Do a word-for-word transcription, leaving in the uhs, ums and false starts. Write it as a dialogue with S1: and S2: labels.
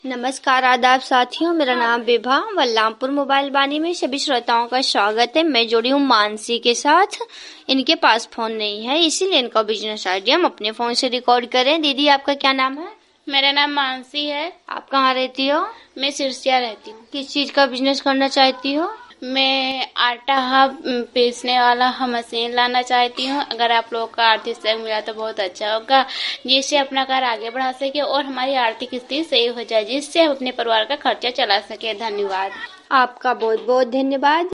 S1: नमस्कार आदाब साथियों, मेरा नाम विभा वल्लामपुर मोबाइल बानी में सभी श्रोताओं का स्वागत है। मैं जुड़ी हूँ मानसी के साथ। इनके पास फोन नहीं है, इसीलिए इनका बिजनेस आइडिया हम अपने फोन से रिकॉर्ड करें। दीदी, आपका क्या नाम है?
S2: मेरा नाम मानसी है।
S1: आप कहाँ रहती हो?
S2: मैं सिरसिया रहती हूँ।
S1: किस चीज का बिजनेस करना चाहती हो?
S2: मैं आटा पीसने वाला मशीन लाना चाहती हूँ। अगर आप लोगों का आर्थिक सहयोग मिला तो बहुत अच्छा होगा, जिससे अपना घर आगे बढ़ा सके और हमारी आर्थिक स्थिति सही हो जाए, जिससे हम अपने परिवार का खर्चा चला सके। धन्यवाद।
S1: आपका बहुत बहुत धन्यवाद।